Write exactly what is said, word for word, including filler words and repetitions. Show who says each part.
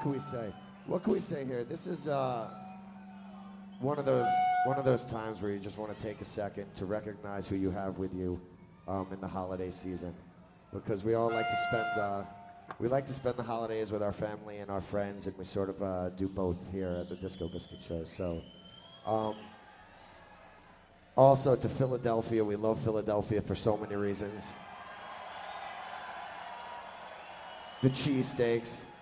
Speaker 1: can we say? What can we say here? This is uh, one of those one of those times where you just want to take a second to recognize who you have with you um, in the holiday season, because we all like to spend uh, we like to spend the holidays with our family and our friends, and we sort of uh, do both here at the Disco Biscuit Show. So, um, also to Philadelphia, we love Philadelphia for so many reasons. The cheesesteaks.